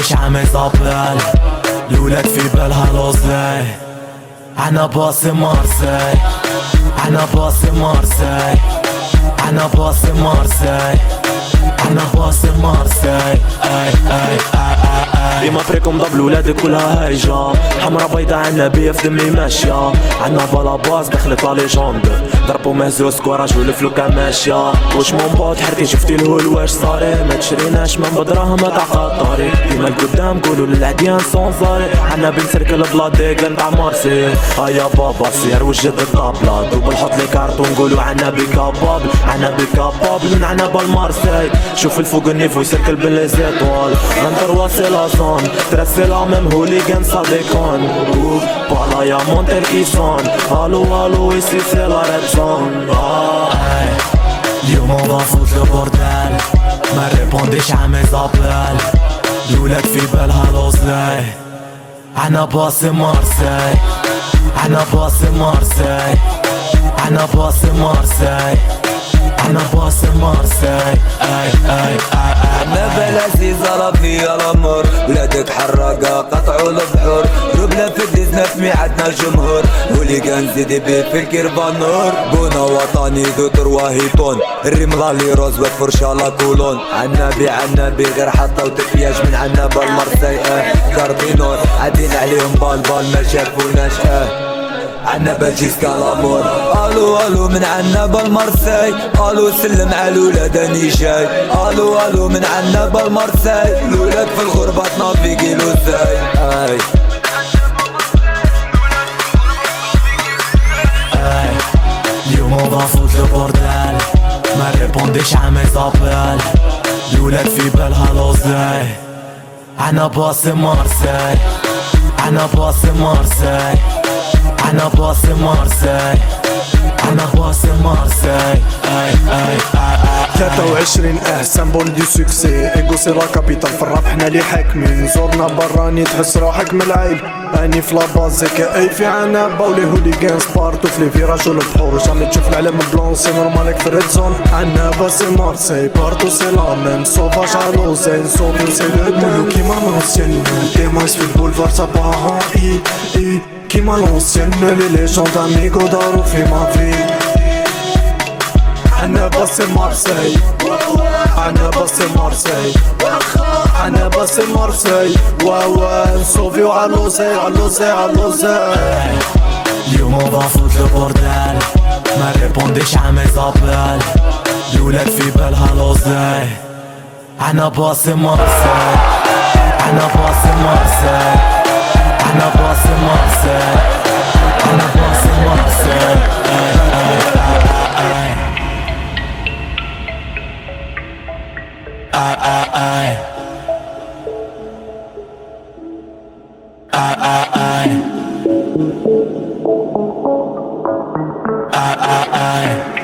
ريبونديش عم يزابل الولاد في بالها لوزي. انا باصي مارسي، انا باصي مارسي، انا باصي مارسي، انا باصي مارسي. اي اي اي ديما فريكم ضب الولاد كلها هايجة، حمرا بيضا عنا بيا في دمي ماشية. عنا بلا باص دخلت لا ليجوند، ضربو مهزوز كوراج والفلوكة ماشية. واش مون بوت حرتي شفتي الهول واش صاري، ما تشريناش من بدراهم تاع خطاري. ديما القدام قولوا للعديان صون صاري، عنا بنسركل بلا ديقل تاع مارسي. هيا بابا سير وجد الطابلة دوبل حط لي كارتون قولوا عنا بيكابابل، عنا بيكابابل من عنا بالمارسي. شوف الفوق النيفو يسركل بالزيتوال، ننطر واصل ازون ترسي لا ميم هوليغان صديقون. بالا يا مونتر كيسون الو الو ici c'est la red zone. اليوم on va foutre le bordel، ما ريبونديش عم يزابل الولاد في بالها لوزلي. انا باصي مارسي، انا باصي مارسي، انا باصي مارسي، انا باصي مارسي. اي اي اي عنا بلاسي ضربني يا الامور، ولادك حراقة قطعوا البحور. ربنا في الديزناف ميعادنا جمهور، هوليغان زيدي بيه في الكربان نور. بونا وطني دو ترواهيتون، الرملة لي روز والفرشة لا كولون. عنا بي غير حطوا تفياج من عنا بالمرسي. كاربينور عادين عليهم بال ما شافوناش. عنا بلجيس كالامور الو الو من عنا بالمرسي. الو سلم على الولاد اني جاي. الو الو من عنا بالمرسي، الولاد في الغربة تنافيقيلو ازاي. اليوم on va foutre le bordel، ما ريبونديش عم يزابل الولاد في بالها لوزي. انا باصي مارسي، انا باصي مارسي، انا باصي مارسي، انا باصي مارسي. اي اي اي 23 سامبول دي سوكسي، ايجو سي لا كابيتال في الراب حنا لي حاكمين. زورنا براني تحس روحك من العيب، اني في لاباز اي في عنابة ولي هوليغان سبارتو في لي فيراج والبحور. جامي تشوف العالم بلون سي نورمالك في الريد زون. عنابة سي مارسي بارتو سي لا ميم سوفاج علوزي نصوبيو سي لو دو كيما لونسيان. ديمايس في البولفار صباحا اي كيما لونسيان لي ليجوند اميغو دارو في ما في. انا باصي مارسي، انا باصي مارسي، انا باصي مارسي. واو نصوفيو علوزي علوزي علوزي. اليوم on va foutre le bordel، ما ريبونديش عم يزابل الولاد في بالها لوزي. انا باصي مارسي، انا باصي مارسي، انا باصي مارسي، انا باصي مارسي. I